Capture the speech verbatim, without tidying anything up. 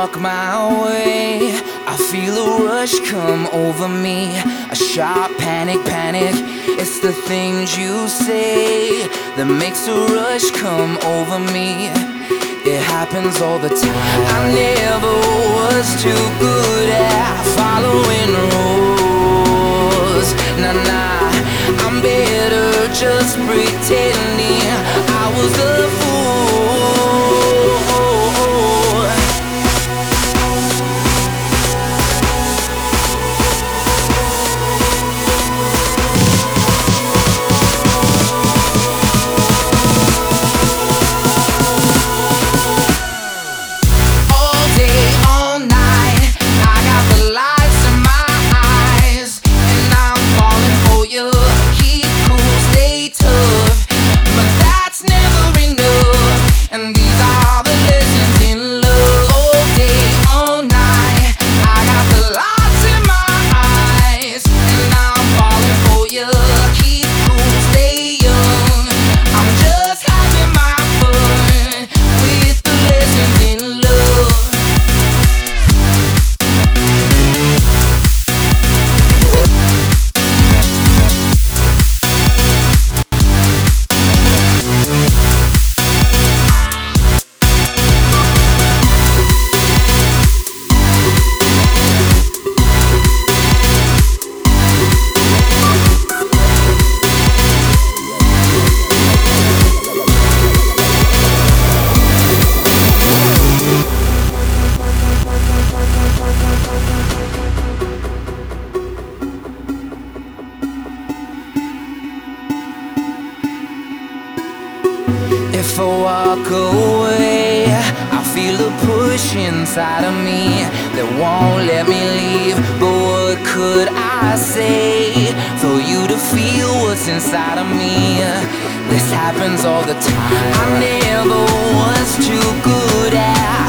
walk my way, I feel a rush come over me. A sharp panic, panic. It's the things you say that makes a rush come over me. It happens all the time. I never was too good at following rules. Nah, nah, I'm better just pretending I was a fool. If I walk away, I feel a push inside of me that won't let me leave. But what could I say for you to feel what's inside of me? This happens all the time. I never was too good at